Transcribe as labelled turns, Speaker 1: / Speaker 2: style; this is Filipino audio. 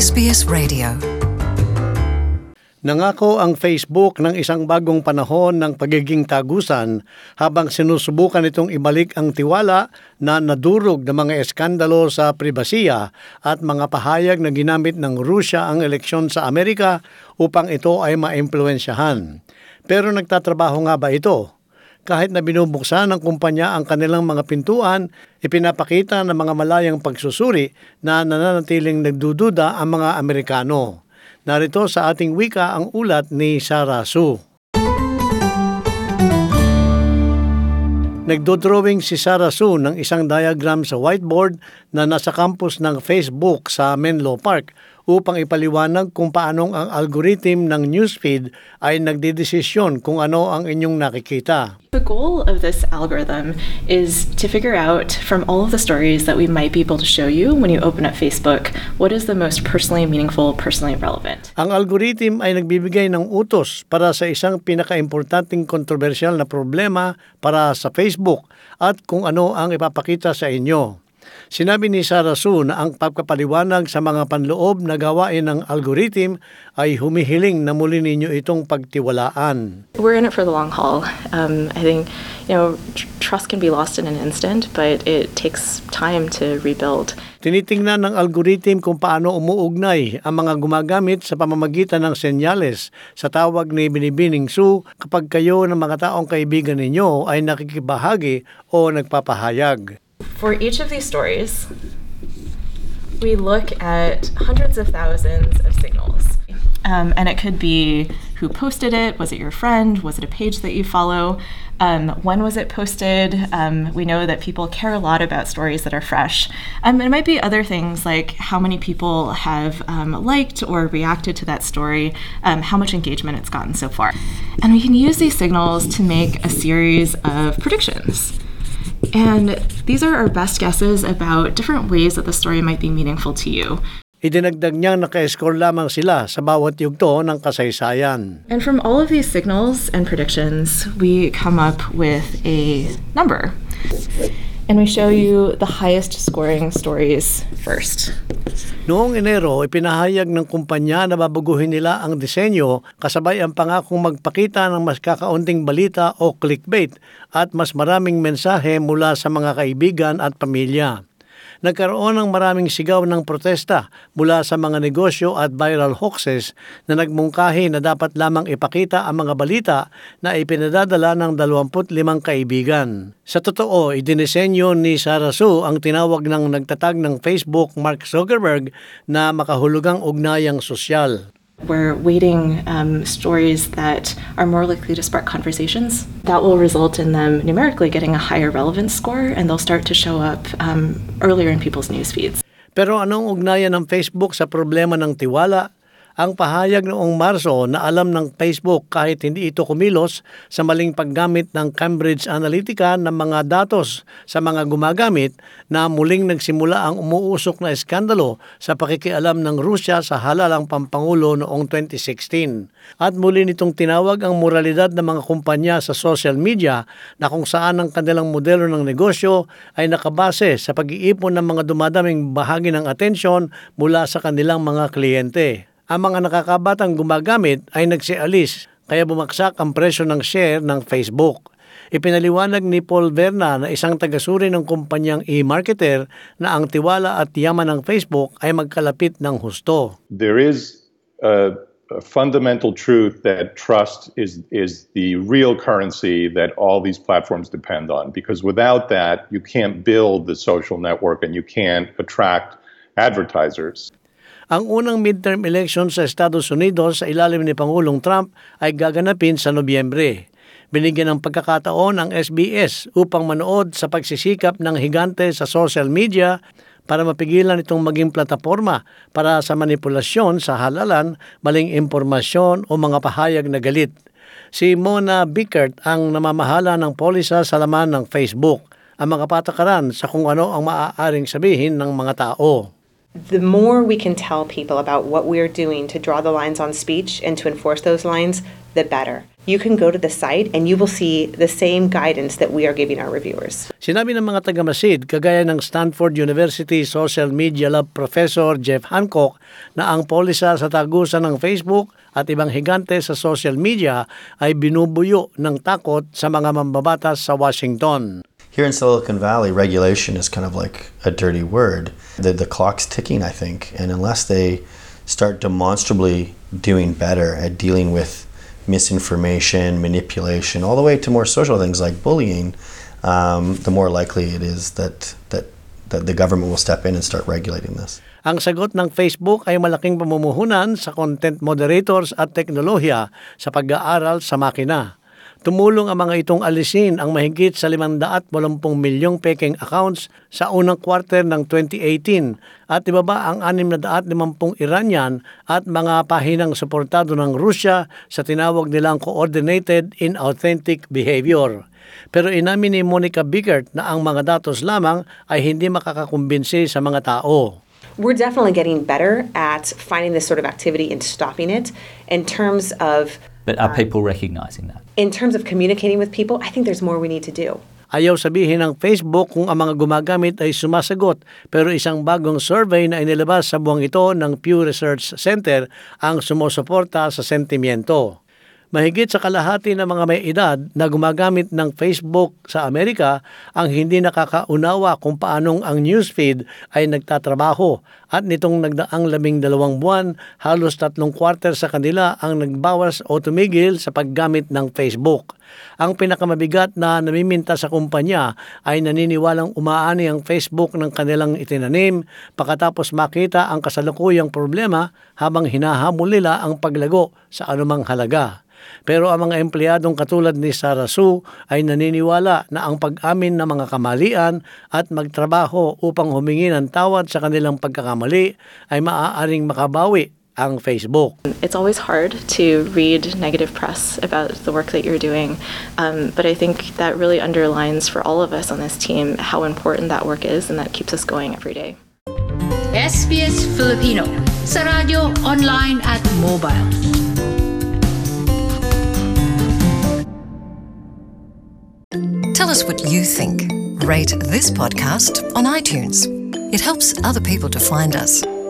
Speaker 1: SBS Radio.
Speaker 2: Nangako ang Facebook ng isang bagong panahon ng pagiging tagusan habang sinusubukan itong ibalik ang tiwala na nadurog ng mga eskandalo sa pribasiya at mga pahayag na ginamit ng Rusya ang eleksyon sa Amerika upang ito ay maimpluwensyahan. Pero nagtatrabaho nga ba ito? Kahit na binubuksan ng kumpanya ang kanilang mga pintuan, ipinapakita ng mga malayang pagsusuri na nananatiling nagdududa ang mga Amerikano. Narito sa ating wika ang ulat ni Sarah Su. Nagdodrawing si Sarah Su ng isang diagram sa whiteboard na nasa campus ng Facebook sa Menlo Park upang ipaliwanag kung paanong ang algorithm ng newsfeed ay nagdedesisyon kung ano ang inyong nakikita.
Speaker 3: The goal of this algorithm is to figure out from all of the stories that we might be able to show you when you open up Facebook, what is the most personally meaningful, personally relevant.
Speaker 2: Ang algorithm ay nagbibigay ng utos para sa isang pinakaimportanteng kontrobersyal na problema para sa Facebook at kung ano ang ipapakita sa inyo. Sinabi ni Sarah Su na ang pagpapaliwanag sa mga panloob na gawain ng algorithm ay humihiling na muli ninyo itong pagtiwalaan.
Speaker 3: We're in it for the long haul. I think, trust can be lost in an instant, but it takes time to rebuild.
Speaker 2: Tinitingnan ng algorithm kung paano umuugnay ang mga gumagamit sa pamamagitan ng senyales sa tawag ni Binibining Su kapag kayo ng mga taong kaibigan ninyo ay nakikibahagi o nagpapahayag.
Speaker 3: For each of these stories, we look at hundreds of thousands of signals. And it could be who posted it, was it your friend, was it a page that you follow, when was it posted. We know that people care a lot about stories that are fresh. It might be other things like how many people have liked or reacted to that story, how much engagement it's gotten so far. And we can use these signals to make a series of predictions. And these are our best guesses about different ways that the story might be meaningful to you.
Speaker 2: Idinagdag niyang naka-score lamang sila sa bawat yugto ng kasaysayan.
Speaker 3: And from all of these signals and predictions, we come up with a number. And we show you the highest scoring stories first.
Speaker 2: Noong Enero, ipinahayag ng kumpanya na babaguhin nila ang disenyo kasabay ang pangakong magpakita ng mas kakaunting balita o clickbait at mas maraming mensahe mula sa mga kaibigan at pamilya. Nagkaroon ng maraming sigaw ng protesta mula sa mga negosyo at viral hoaxes na nagmungkahi na dapat lamang ipakita ang mga balita na ipinadadala ng 25 kaibigan. Sa totoo, idinisenyo ni Sarah Su ang tinawag ng nagtatag ng Facebook Mark Zuckerberg na makahulugang ugnayang sosyal.
Speaker 3: We're weighting stories that are more likely to spark conversations. That will result in them numerically getting a higher relevance score, and they'll start to show up earlier in people's news feeds.
Speaker 2: Pero anong ugnayan ng Facebook sa problema ng tiwala? Ang pahayag noong Marso na alam ng Facebook kahit hindi ito kumilos sa maling paggamit ng Cambridge Analytica ng mga datos sa mga gumagamit na muling nagsimula ang umuusok na eskandalo sa pakikialam ng Rusya sa halalang pampangulo noong 2016. At muli nitong tinawag ang moralidad ng mga kumpanya sa social media na kung saan ang kanilang modelo ng negosyo ay nakabase sa pag-iipon ng mga dumadaming bahagi ng atensyon mula sa kanilang mga kliyente. Ang mga nakakabatang gumagamit ay nagsialis kaya bumagsak ang presyo ng share ng Facebook. Ipinaliwanag ni Paul Verna na isang tagasuri ng kumpanyang e-marketer na ang tiwala at yaman ng Facebook ay magkalapit ng husto.
Speaker 4: There is a fundamental truth that trust is the real currency that all these platforms depend on, because without that you can't build the social network and you can't attract advertisers.
Speaker 2: Ang unang midterm election sa Estados Unidos sa ilalim ni Pangulong Trump ay gaganapin sa Nobyembre. Binigyan ng pagkakataon ang SBS upang manood sa pagsisikap ng higante sa social media para mapigilan itong maging plataporma para sa manipulasyon sa halalan, maling impormasyon o mga pahayag na galit. Si Mona Bickert ang namamahala ng polisa sa laman ng Facebook, ang mga patakaran sa kung ano ang maaaring sabihin ng mga tao.
Speaker 5: The more we can tell people about what we're doing to draw the lines on speech and to enforce those lines, the better. You can go to the site and you will see the same guidance that we are giving our reviewers.
Speaker 2: Sinabi ng mga taga-Masid, kagaya ng Stanford University Social Media Lab Professor Jeff Hancock, na ang polisa sa tagusan ng Facebook at ibang higante sa social media ay binubuyo ng takot sa mga mambabatas sa Washington.
Speaker 1: Here in Silicon Valley, regulation is kind of like a dirty word. The clock's ticking, I think, and unless they start demonstrably doing better at dealing with misinformation, manipulation, all the way to more social things like bullying, the more likely it is that the government will step in and start regulating this.
Speaker 2: Ang sagot ng Facebook ay malaking pamumuhunan sa content moderators at teknolohiya sa pag-aaral sa makina. Tumulong ang mga itong alisin ang mahigit sa 580 milyong peking accounts sa unang quarter ng 2018 at ibaba ang 650 Iranian at mga pahinang suportado ng Rusya sa tinawag nilang Coordinated Inauthentic Behavior. Pero inamin ni Monica Bickert na ang mga datos lamang ay hindi makakakumbinsi sa mga tao.
Speaker 5: We're definitely getting better at finding this sort of activity and stopping it. In terms of
Speaker 6: But are people recognizing that?
Speaker 5: In terms of communicating with people, I think there's more we need to do.
Speaker 2: Ayaw sabihin ng Facebook kung ang mga gumagamit ay sumasagot, pero isang bagong survey na inilabas sa buwang ito ng Pew Research Center ang sumusuporta sa sentimiento. Mahigit sa kalahati ng mga may edad na gumagamit ng Facebook sa Amerika ang hindi nakakaunawa kung paanong ang newsfeed ay nagtatrabaho at nitong nagdaang 12 buwan, halos 3/4 sa kanila ang nagbawas o tumigil sa paggamit ng Facebook. Ang pinakamabigat na namiminta sa kumpanya ay naniniwalang umaani ang Facebook ng kanilang itinanim pagkatapos makita ang kasalukuyang problema habang hinahamol nila ang paglago sa anumang halaga. Pero ang mga empleyadong katulad ni Sarah Sue ay naniniwala na ang pag-amin ng mga kamalian at magtrabaho upang humingi ng tawad sa kanilang pagkakamali ay maaaring makabawi ang Facebook.
Speaker 3: It's always hard to read negative press about the work that you're doing, but I think that really underlines for all of us on this team how important that work is, and that keeps us going every day.
Speaker 7: SBS Filipino sa radyo, online at mobile.
Speaker 8: Tell us what you think. Rate this podcast on iTunes. It helps other people to find us.